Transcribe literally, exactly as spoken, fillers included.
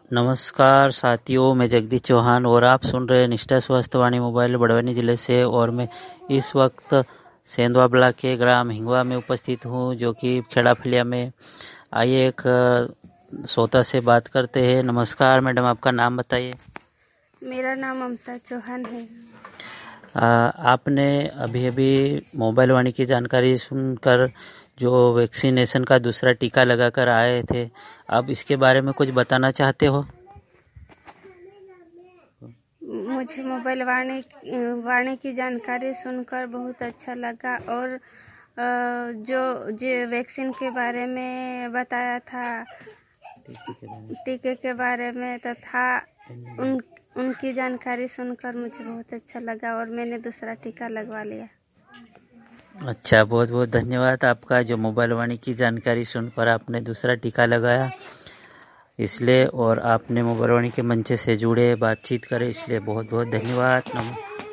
नमस्कार साथियों, मैं जगदीश चौहान और आप सुन रहे हैं निष्ठा स्वास्थ्यवाणी मोबाइल बड़वानी जिले से। और मैं इस वक्त सेंधवा ब्लॉक के ग्राम हिंगवा में उपस्थित हूं, जो कि खेड़ाफलिया में। आइए एक श्रोता से बात करते हैं। नमस्कार मैडम, आपका नाम बताइए। मेरा नाम ममता चौहान है। आ, आपने अभी अभी मोबाइल वाणी की जानकारी सुनकर जो वैक्सीनेशन का दूसरा टीका लगाकर आए थे, आप इसके बारे में कुछ बताना चाहते हो? मुझे मोबाइल वाणी वाणी की जानकारी सुनकर बहुत अच्छा लगा और जो जो वैक्सीन के बारे में बताया था, टीके के बारे में तथा उन उनकी जानकारी सुनकर मुझे बहुत अच्छा लगा और मैंने दूसरा टीका लगवा लिया। अच्छा, बहुत बहुत धन्यवाद आपका, जो मोबाइल वाणी की जानकारी सुनकर आपने दूसरा टीका लगाया इसलिए, और आपने मोबाइल वाणी के मंच से जुड़े बातचीत करे इसलिए बहुत बहुत धन्यवाद। नमस्कार।